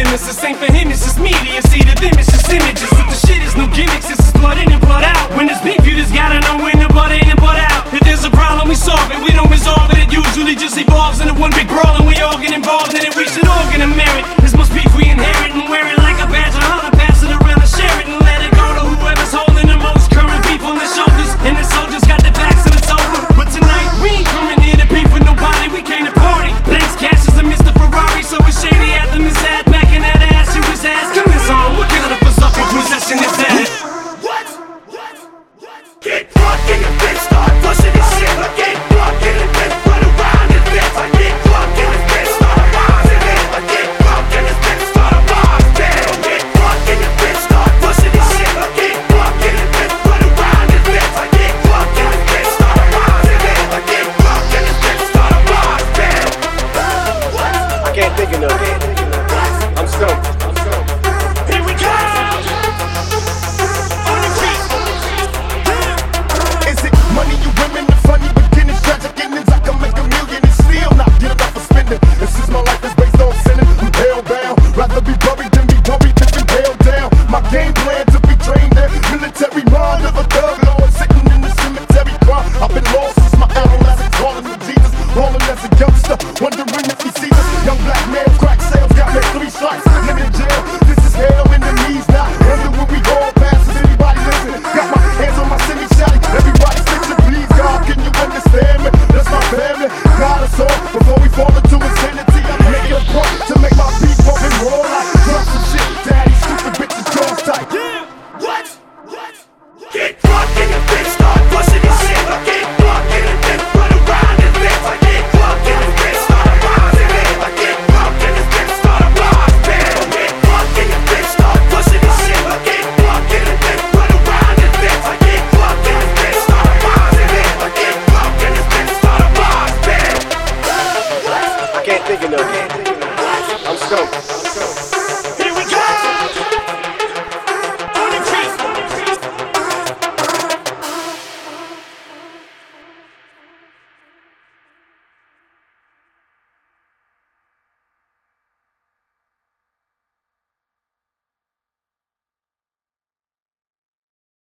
business. The same for him, it's just media. See to them, it's just images. But the shit is no gimmicks, it's just blood in and blood out. When there's beef, you just gotta know when the blood in and blood out. If there's a problem, we solve it. We don't resolve it, it usually just evolves into one big brawl, and we all get involved in it. We should all get a merit.